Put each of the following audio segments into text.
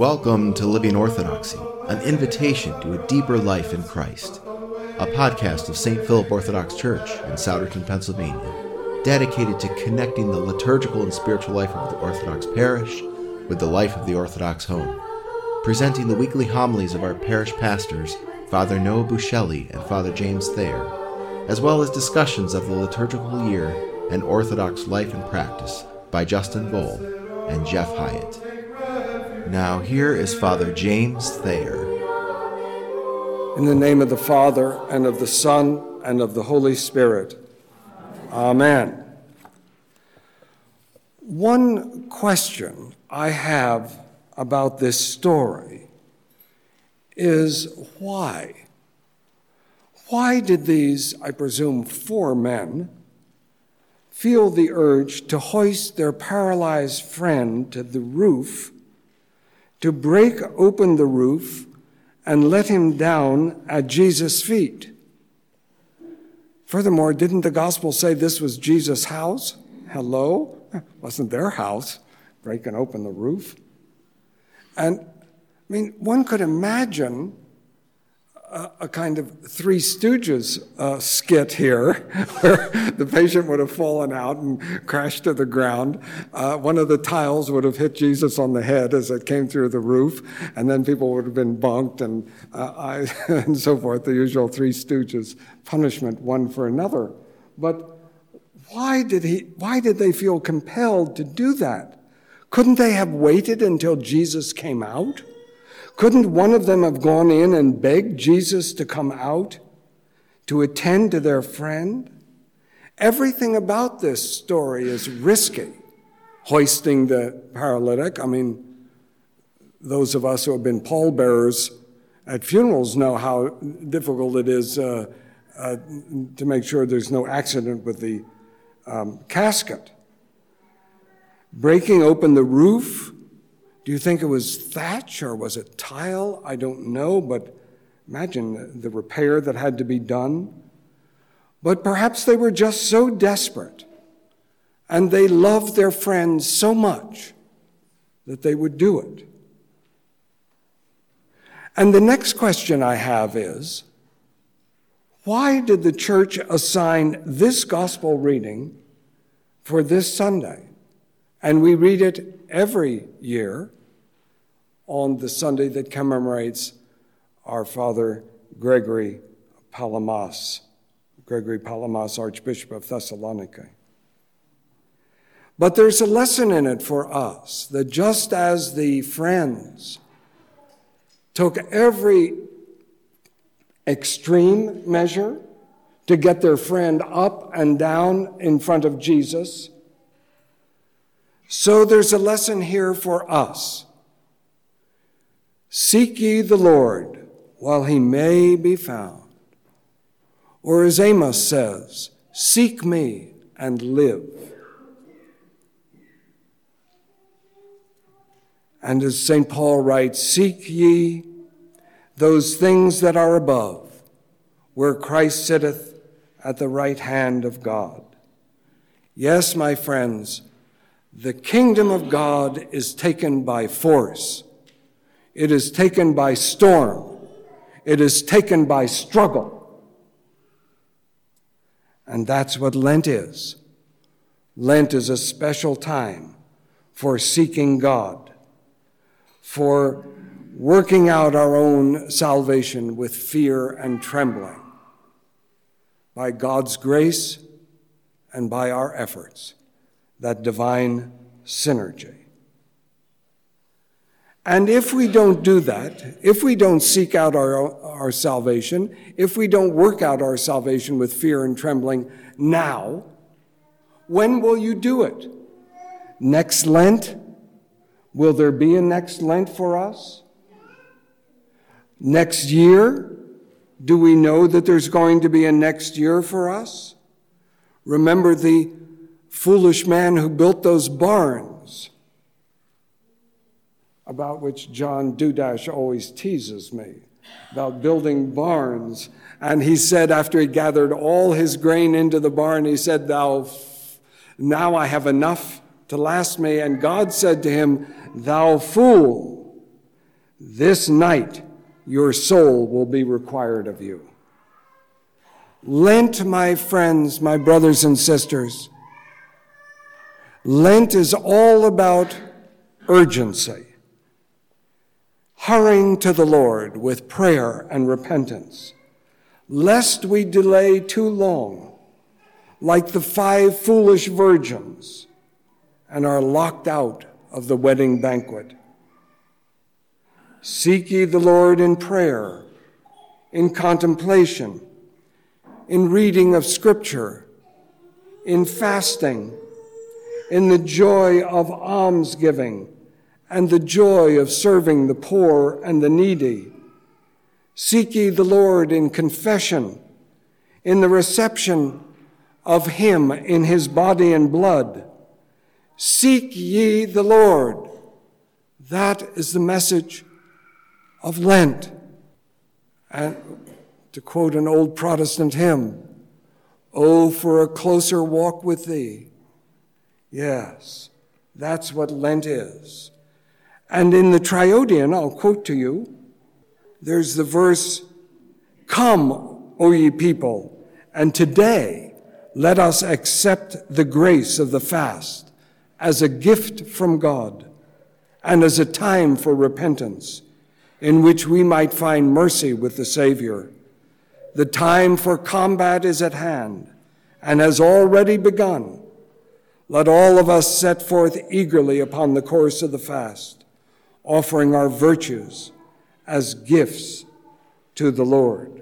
Welcome to Living Orthodoxy, an invitation to a deeper life in Christ, a podcast of St. Philip Orthodox Church in Souderton, Pennsylvania, dedicated to connecting the liturgical and spiritual life of the Orthodox parish with the life of the Orthodox home, presenting the weekly homilies of our parish pastors, Father Noah Buscelli and Father James Thayer, as well as discussions of the liturgical year and Orthodox life and practice by Justin Boll and Jeff Hyatt. Now here is Father James Thayer. In the name of the Father, and of the Son, and of the Holy Spirit. Amen. One question I have about this story is why? Why did these, I presume, 4 men feel the urge to hoist their paralyzed friend to the roof, to break open the roof and let him down at Jesus' feet? Furthermore, didn't the gospel say this was Jesus' house? Hello? It wasn't their house, breaking open the roof. And, one could imagine a kind of Three Stooges skit here, where the patient would have fallen out and crashed to the ground. One of the tiles would have hit Jesus on the head as it came through the roof, and then people would have been bunked and and so forth, the usual Three Stooges punishment, one for another. But why did they feel compelled to do that? Couldn't they have waited until Jesus came out? Couldn't one of them have gone in and begged Jesus to come out to attend to their friend? Everything about this story is risky. Hoisting the paralytic. Those of us who have been pallbearers at funerals know how difficult it is to make sure there's no accident with the casket. Breaking open the roof. Do you think it was thatch or was it tile? I don't know, but imagine the repair that had to be done. But perhaps they were just so desperate and they loved their friends so much that they would do it. And the next question I have is, why did the church assign this gospel reading for this Sunday? And we read it every year on the Sunday that commemorates our Father Gregory Palamas, Archbishop of Thessaloniki. But there's a lesson in it for us, that just as the friends took every extreme measure to get their friend up and down in front of Jesus, so there's a lesson here for us. Seek ye the Lord while he may be found. Or as Amos says, seek me and live. And as St. Paul writes, seek ye those things that are above, where Christ sitteth at the right hand of God. Yes, my friends, the kingdom of God is taken by force. It is taken by storm. It is taken by struggle. And that's what Lent is. Lent is a special time for seeking God, for working out our own salvation with fear and trembling, by God's grace and by our efforts, that divine synergy. And if we don't do that, if we don't seek out our salvation, if we don't work out our salvation with fear and trembling now, when will you do it? Next Lent? Will there be a next Lent for us? Next year? Do we know that there's going to be a next year for us? Remember the foolish man who built those barns, about which John Dudash always teases me, about building barns. And he said, after he gathered all his grain into the barn, he said, now I have enough to last me. And God said to him, thou fool, This night your soul will be required of you. Lent, my friends, my brothers and sisters, Lent is all about urgency, hurrying to the Lord with prayer and repentance, lest we delay too long, like the 5 foolish virgins, and are locked out of the wedding banquet. Seek ye the Lord in prayer, in contemplation, in reading of Scripture, in fasting, in the joy of almsgiving, and the joy of serving the poor and the needy. Seek ye the Lord in confession, in the reception of him in his body and blood. Seek ye the Lord. That is the message of Lent. And to quote an old Protestant hymn, "Oh, for a closer walk with thee." Yes, that's what Lent is. And in the Triodian, I'll quote to you, there's the verse, "Come, O ye people, and today let us accept the grace of the fast as a gift from God and as a time for repentance, in which we might find mercy with the Savior. The time for combat is at hand and has already begun. Let all of us set forth eagerly upon the course of the fast, offering our virtues as gifts to the Lord."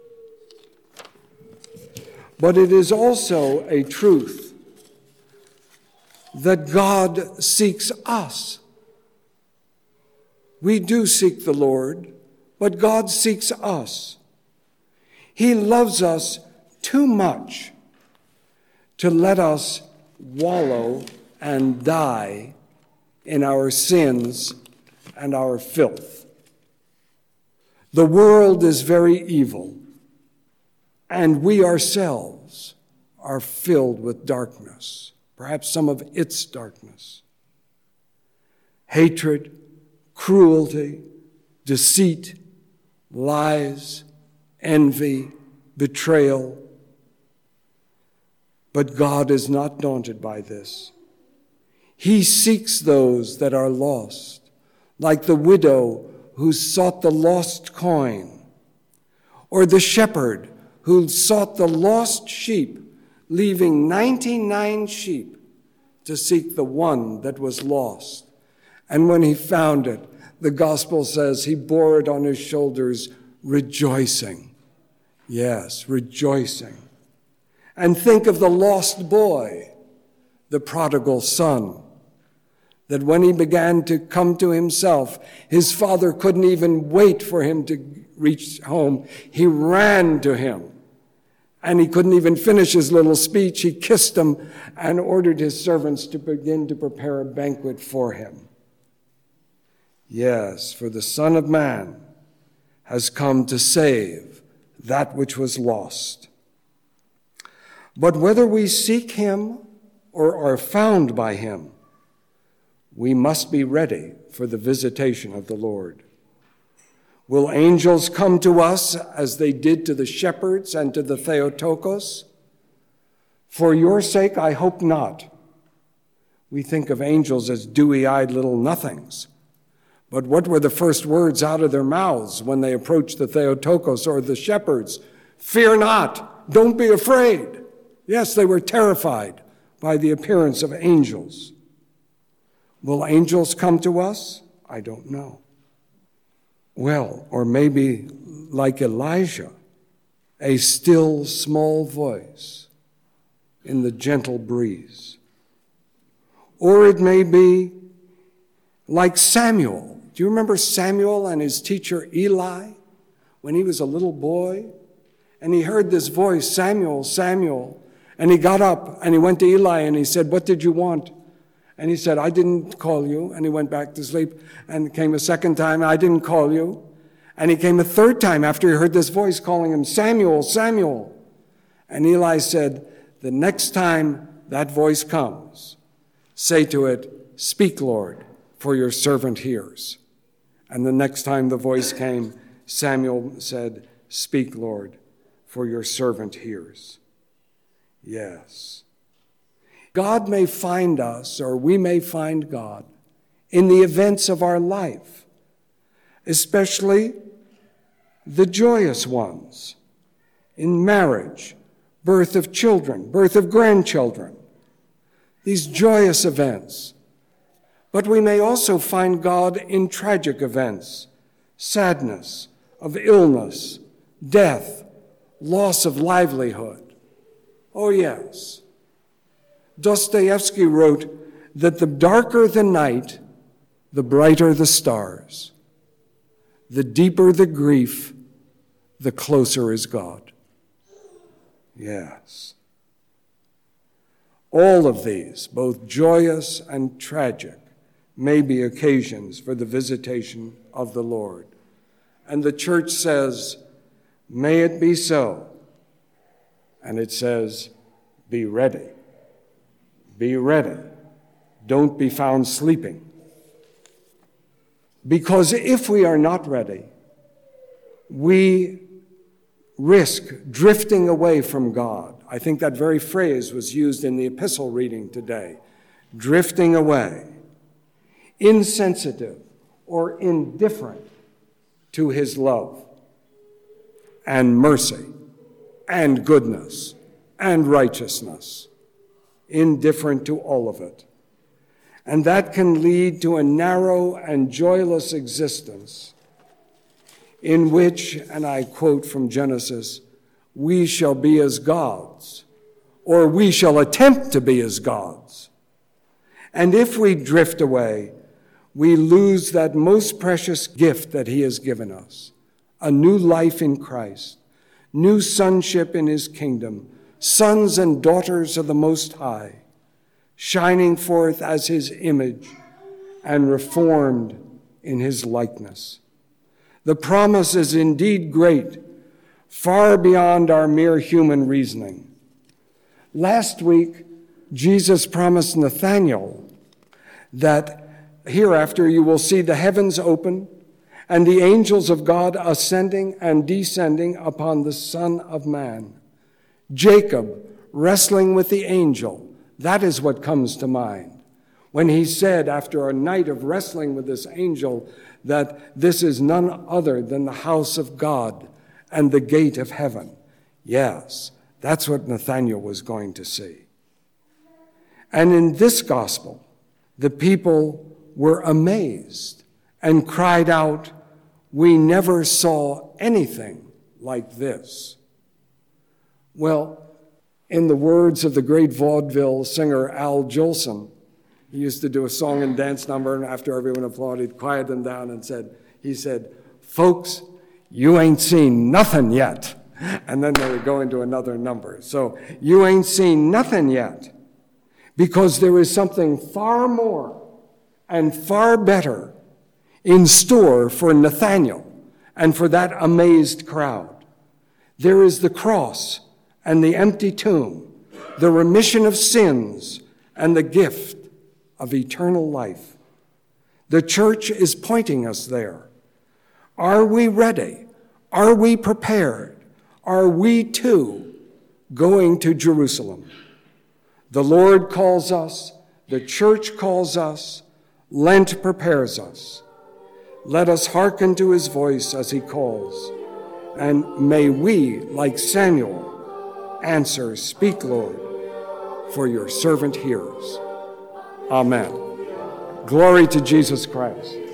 But it is also a truth that God seeks us. We do seek the Lord, but God seeks us. He loves us too much to let us wallow and die in our sins and our filth. The world is very evil, and we ourselves are filled with darkness, perhaps some of its darkness. Hatred, cruelty, deceit, lies, envy, betrayal. But God is not daunted by this. He seeks those that are lost, like the widow who sought the lost coin, or the shepherd who sought the lost sheep, leaving 99 sheep to seek the one that was lost. And when he found it, the gospel says he bore it on his shoulders, rejoicing. Yes, rejoicing. And think of the lost boy, the prodigal son, that when he began to come to himself, his father couldn't even wait for him to reach home. He ran to him, and he couldn't even finish his little speech. He kissed him and ordered his servants to begin to prepare a banquet for him. Yes, for the Son of Man has come to save that which was lost. But whether we seek him or are found by him, we must be ready for the visitation of the Lord. Will angels come to us as they did to the shepherds and to the Theotokos? For your sake, I hope not. We think of angels as dewy-eyed little nothings. But what were the first words out of their mouths when they approached the Theotokos or the shepherds? Fear not, don't be afraid. Yes, they were terrified by the appearance of angels. Will angels come to us? I don't know. Well, or maybe like Elijah, a still small voice in the gentle breeze. Or it may be like Samuel. Do you remember Samuel and his teacher Eli when he was a little boy? And he heard this voice, Samuel, Samuel. And he got up and he went to Eli and he said, "What did you want?" And he said, "I didn't call you." And he went back to sleep and came a second time, "I didn't call you." And he came a third time after he heard this voice calling him, "Samuel, Samuel." And Eli said, "The next time that voice comes, say to it, 'Speak, Lord, for your servant hears.'" And the next time the voice came, Samuel said, "Speak, Lord, for your servant hears." Yes. God may find us, or we may find God, in the events of our life, especially the joyous ones, in marriage, birth of children, birth of grandchildren, these joyous events. But we may also find God in tragic events, sadness, of illness, death, loss of livelihood. Oh, yes. Dostoevsky wrote that the darker the night, the brighter the stars. The deeper the grief, the closer is God. Yes. All of these, both joyous and tragic, may be occasions for the visitation of the Lord. And the church says, "May it be so." And it says, "Be ready. Be ready. Don't be found sleeping." Because if we are not ready, we risk drifting away from God. I think that very phrase was used in the epistle reading today. Drifting away. Insensitive or indifferent to his love and mercy and goodness and righteousness. Indifferent to all of it. And that can lead to a narrow and joyless existence in which, and I quote from Genesis, "we shall be as gods," or "we shall attempt to be as gods." And if we drift away, we lose that most precious gift that he has given us, a new life in Christ, new sonship in his kingdom, sons and daughters of the Most High, shining forth as his image and reformed in his likeness. The promise is indeed great, far beyond our mere human reasoning. Last week, Jesus promised Nathanael that hereafter you will see the heavens open and the angels of God ascending and descending upon the Son of Man. Jacob wrestling with the angel, that is what comes to mind when he said, after a night of wrestling with this angel, that this is none other than the house of God and the gate of heaven. Yes, that's what Nathanael was going to see. And in this gospel, the people were amazed and cried out, "We never saw anything like this." Well, in the words of the great vaudeville singer Al Jolson, he used to do a song and dance number, and after everyone applauded, quieted them down and he said, "Folks, you ain't seen nothing yet." And then they would go into another number. So you ain't seen nothing yet, because there is something far more and far better in store for Nathanael and for that amazed crowd. There is the cross and the empty tomb, the remission of sins, and the gift of eternal life. The church is pointing us there. Are we ready? Are we prepared? Are we too going to Jerusalem? The Lord calls us, the church calls us, Lent prepares us. Let us hearken to his voice as he calls, and may we, like Samuel, answer, "Speak, Lord, for your servant hears." Amen. Glory to Jesus Christ.